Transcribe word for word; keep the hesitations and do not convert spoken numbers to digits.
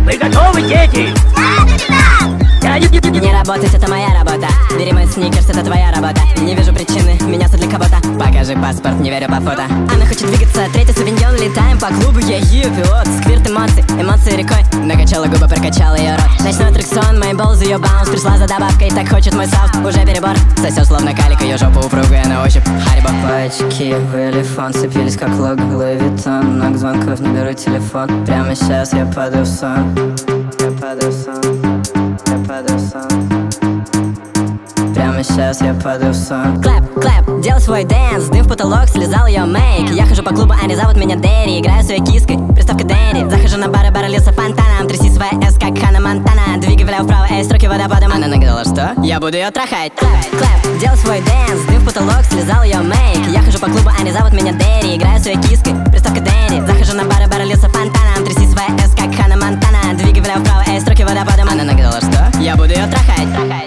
Вы готовы, дети? Не работать, это моя работа. Бери мой сникерс, это твоя работа. Не вижу причины меняться для кого-то. Покажи паспорт, не верю по фото. Она хочет двигаться, третий савиньон. Летаем по клубу, я ее пилот. Сквирт эмоций, эмоции рекой. Накачала губы, прокачала ее рот. Ночной аттракцион, мои баллы, ее баунс. Пришла за добавкой, так хочет мой саунд. Уже перебор, сосет словно калик. Ее жопу упругая на ощупь, Харибо. Пачки в элефон цепились как лог Луи Виттон. Много звонков, не беру телефон. Прямо сейчас я падаю в сон. Я падаю в сон. Я падаю в сон. Прямо сейчас я падаю в сон. Клэп, клэп, делай свой дэнс. Дым в потолок, слезал ее мейк. Я хожу по клубу, они зовут меня Дэри. Играю своей киской, приставка Дэри. Захожу на бары, бары лился фонтаном. Тряси своя эс, как Ханна Монтана. Двигай влево-вправо, эй, строки водопадом. Она нагадала, что? Я буду ее трахать. Клэп, клэп, делай свой дэнс. Дым в потолок, слезал ее мейк. Я хожу по клубу, они зовут меня Дэри. Играю своей киской, приставка Дэри. Захожу на бары, бары лился фонтаном. Тряси своя эс, как Ханна Монтана. Двигай влево-вправо, эй, строки водопадом. Она нагадала, что? Я буду ее трахать.